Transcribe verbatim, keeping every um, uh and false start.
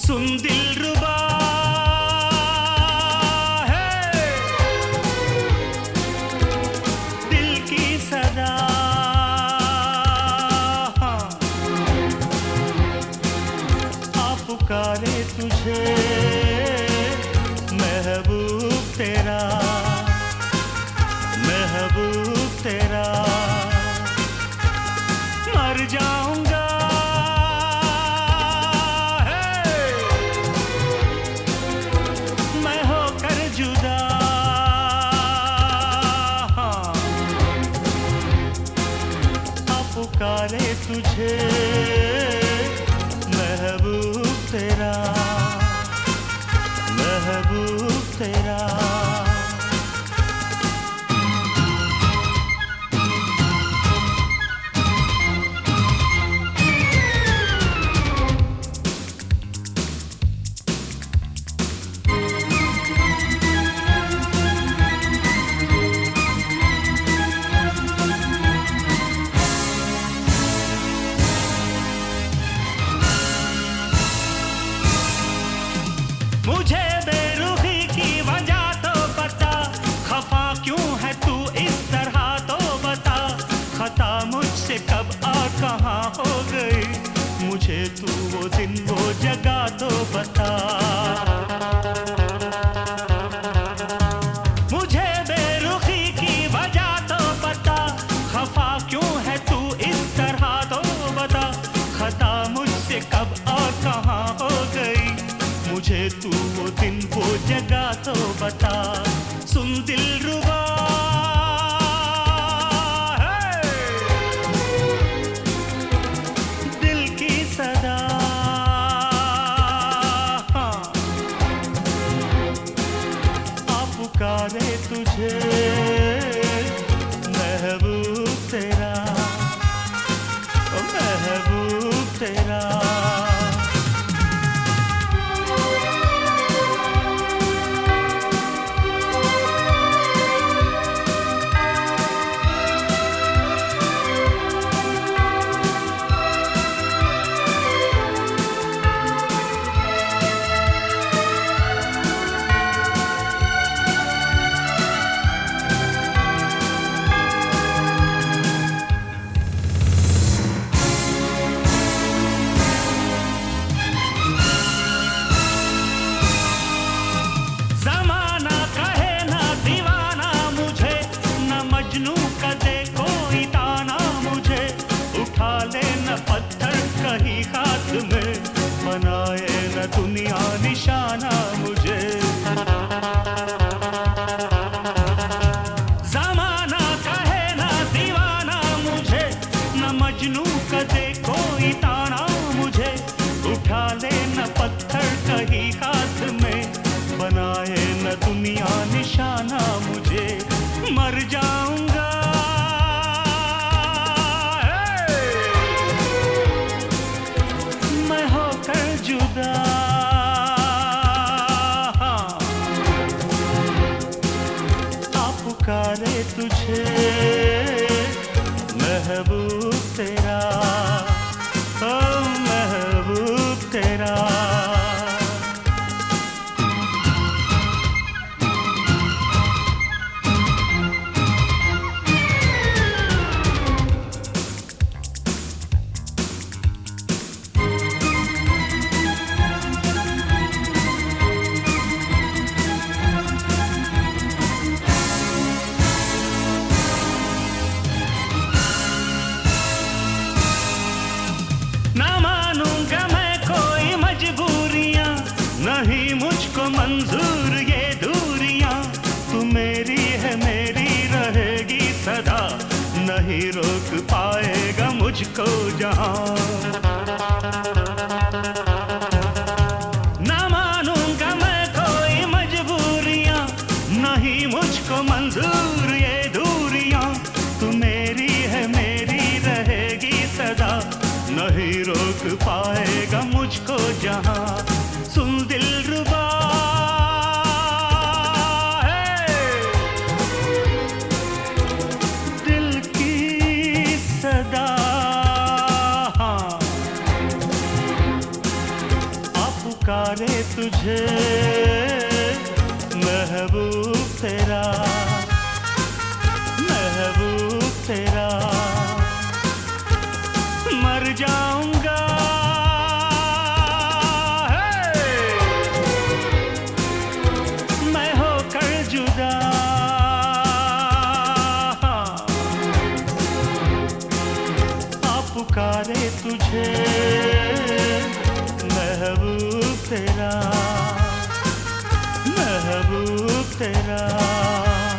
सुन दिलरुबा है दिल की सदा, आ पुकारे तुझे महबूब तेरा, महबूब तेरा। मर जाऊंगा मैं होकर जुदा, आ पुकारे तुझे महबूब तेरा, महबूब तेरा। मुझे बेरुखी की वजह तो बता, खफा क्यों है तू इस तरह तो बता। खता मुझसे कब और कहाँ हो गई, मुझे तू वो दिन वो जगह तो बता। मुझे बेरुखी की वजह तो बता, खफा क्यों है तू इस तरह तो बता। खता मुझसे कब और कहाँ हो गई, मुझे तू वो दिन वो जगह तो बता। सुन दिलरुबा है दिल की सदा, आ पुकारे तुझे महबूब तेरा, ओ महबूब तेरा। मजनू का दे कोई ताना मुझे, उठा ले न पत्थर कहीं हाथ में, बनाए न दुनिया निशाना मुझे। ज़माना कहे न दीवाना मुझे, न मजनू का दे कोई ताना मुझे, उठा ले न पत्थर कहीं हाथ में, बनाए न दुनिया निशाना मुझे। मर जाऊंगा मैं होकर जुदा, आ पुकारे तुझे महबूब तेरा, ओ महबूब तेरा। ना मानूंगा मैं कोई मजबूरियां, नहीं मुझको मंजूर ये दूरियां। तू मेरी है मेरी रहेगी सदा, नहीं रोक पाएगा मुझको जहां। ना मानूंगा मैं कोई मजबूरियां, नहीं मुझको मंजूर ये दूरियां। तू मेरी है मेरी रहेगी सदा, नहीं रोक पाएगा मुझको जहां। सुन दिलरुबा है दिल की सदा, पुकारे तुझे महबूब तेरा, महबूब तेरा। मर जाऊंगा मैं होकर जुदा, आ पुकारे तुझे महबूब तेरा, महबूब तेरा।